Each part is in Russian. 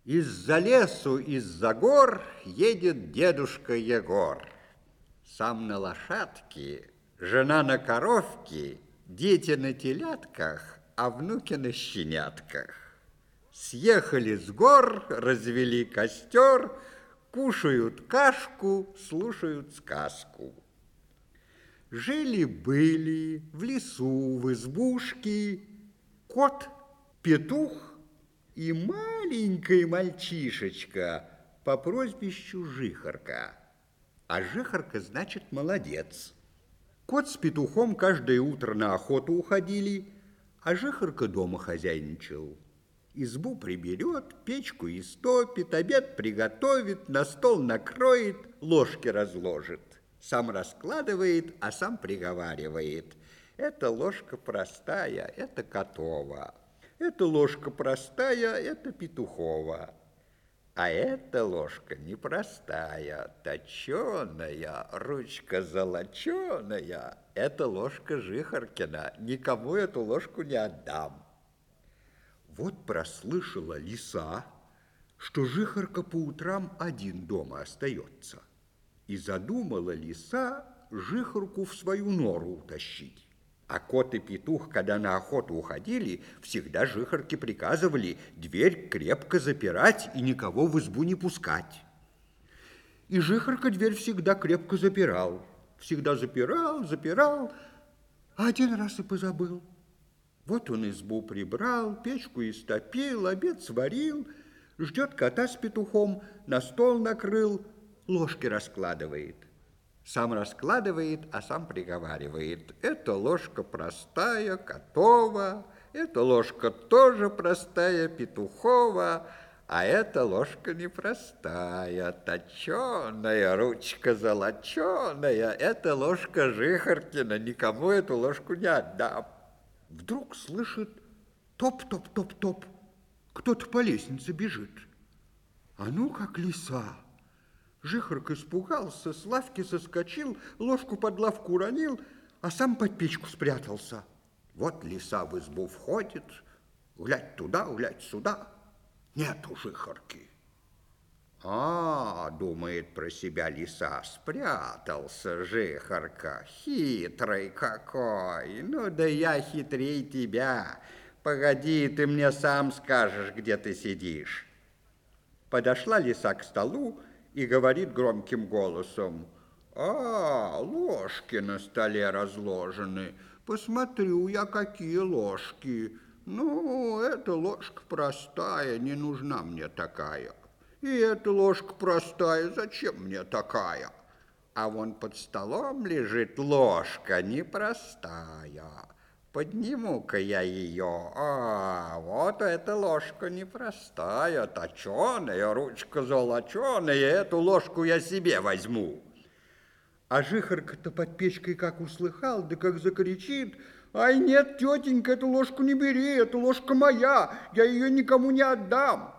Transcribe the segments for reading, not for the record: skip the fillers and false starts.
Из-за лесу, из-за гор едет дедушка Егор. Сам на лошадке, жена на коровке, дети на телятках, а внуки на щенятках. Съехали с гор, развели костер, кушают кашку, слушают сказку. Жили-были в лесу, в избушке, кот, петух и маленькая мальчишечка по прозвищу Жихарка. А Жихарка значит молодец. Кот с петухом каждое утро на охоту уходили, а Жихарка дома хозяйничал. Избу приберет, печку истопит, обед приготовит, на стол накроет, ложки разложит. Сам раскладывает, а сам приговаривает. Эта ложка простая, это котова. Эта ложка простая, это петухова. А эта ложка непростая, точеная, ручка золоченая. Это ложка Жихаркина, никому эту ложку не отдам. Вот прослышала лиса, что Жихарка по утрам один дома остается. И задумала лиса Жихарку в свою нору утащить. А кот и петух, когда на охоту уходили, всегда Жихарке приказывали дверь крепко запирать и никого в избу не пускать. И Жихарка дверь всегда крепко запирал. Всегда запирал, а один раз и позабыл. Вот он избу прибрал, печку истопил, обед сварил, ждет кота с петухом, на стол накрыл, ложки раскладывает. Сам раскладывает, а сам приговаривает. Эта ложка простая, котова, эта ложка тоже простая, петухова, а эта ложка непростая, точеная, ручка золоченая, эта ложка Жихаркина, никому эту ложку не отдам. Вдруг слышит топ-топ-топ-топ, кто-то по лестнице бежит. А ну, как лиса! Жихарка испугался, с лавки соскочил, ложку под лавку уронил, а сам под печку спрятался. Вот лиса в избу входит, глядь туда, глядь сюда, нету Жихарки. Думает про себя лиса, спрятался Жихарка, хитрый какой. Ну да я хитрей тебя. Погоди, ты мне сам скажешь, где ты сидишь. Подошла лиса к столу и говорит громким голосом: ложки на столе разложены. Посмотрю я, какие ложки. Ну, эта ложка простая, не нужна мне такая. И эта ложка простая, зачем мне такая? А вон под столом лежит ложка непростая. Подниму-ка я ее. Вот эта ложка непростая, точеная, ручка золоченая. Эту ложку я себе возьму. А Жихарка-то под печкой как услыхал, да как закричит: ай, нет, тетенька, эту ложку не бери, эта ложка моя, я ее никому не отдам.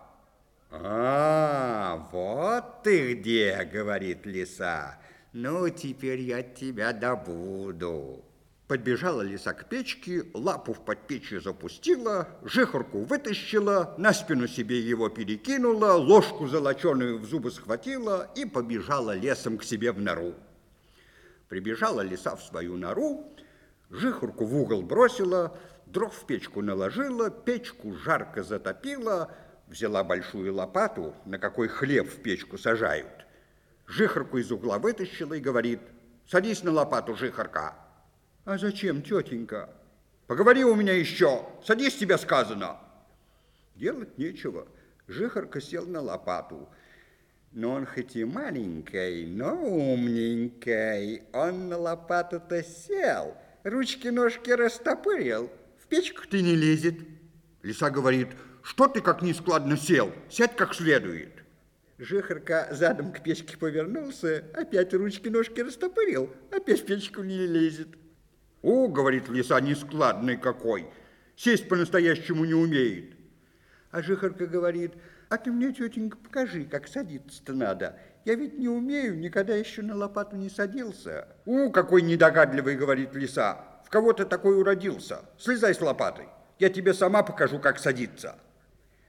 Вот ты где, говорит лиса. Ну, теперь я тебя добуду. Подбежала лиса к печке, лапу в подпечье запустила, Жихарку вытащила, на спину себе его перекинула, ложку золоченую в зубы схватила и побежала лесом к себе в нору. Прибежала лиса в свою нору, Жихарку в угол бросила, дров в печку наложила, печку жарко затопила, взяла большую лопату, на какой хлеб в печку сажают. Жихарку из угла вытащила и говорит: садись на лопату, Жихарка. А зачем, тетенька? Поговори у меня еще, садись, тебе сказано. Делать нечего. Жихарка сел на лопату. Но он хоть и маленький, но умненький. Он на лопату-то сел, ручки-ножки растопырил, в печку-то не лезет. Лиса говорит: что ты как нескладно сел? Сядь как следует. Жихарка задом к печке повернулся, опять ручки-ножки растопырил, опять в печку не лезет. Говорит лиса, нескладный какой, сесть по-настоящему не умеет. А Жихарка говорит: а ты мне, тетенька, покажи, как садиться-то надо. Я ведь не умею, никогда еще на лопату не садился. Какой недогадливый, говорит лиса, в кого ты такой уродился? Слезай с лопатой, я тебе сама покажу, как садиться.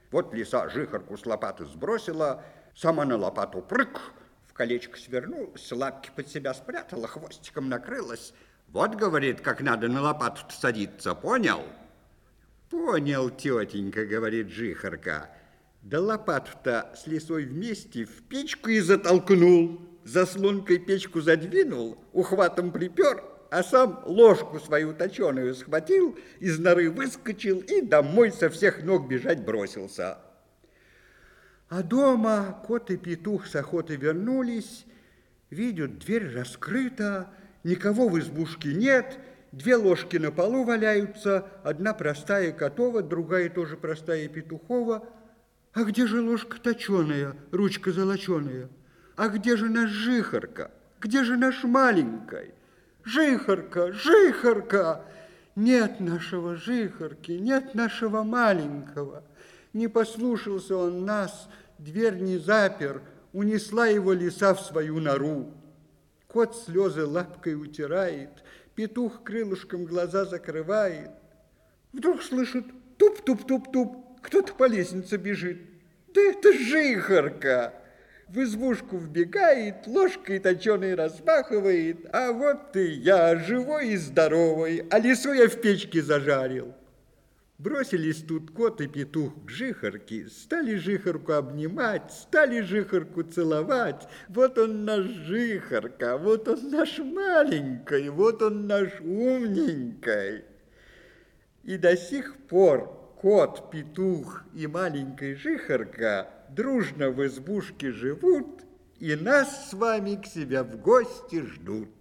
Вот лиса жихарку с лопаты сбросила, сама на лопату прыг, в колечко свернулась, лапки под себя спрятала, хвостиком накрылась. Вот, говорит, как надо на лопату садиться, понял? Понял, тетенька, говорит жихарка. Да лопату-то с лисой вместе в печку и затолкнул. Заслонкой печку задвинул, ухватом припер, а сам ложку свою точеную схватил, из норы выскочил и домой со всех ног бежать бросился. А дома кот и петух с охоты вернулись, видят, дверь раскрыта, никого в избушке нет, 2 ложки на полу валяются, одна простая котова, другая тоже простая петухова. А где же ложка точеная, ручка золоченая? А где же наш жихарка? Где же наш маленький? Жихарка, жихарка! Нет нашего жихарки, нет нашего маленького. Не послушался он нас, дверь не запер, унесла его лиса в свою нору. Кот слезы лапкой утирает, петух крылышком глаза закрывает. Вдруг слышит туп-туп-туп-туп, кто-то по лестнице бежит. Да это жихарка! В избушку вбегает, ложкой точеной размахивает, а вот и я, живой и здоровый, а лису я в печке зажарил. Бросились тут кот и петух к жихарке, стали жихарку обнимать, стали жихарку целовать. Вот он наш жихарка, вот он наш маленький, вот он наш умненький. И до сих пор кот, петух и маленькая жихарка дружно в избушке живут и нас с вами к себе в гости ждут.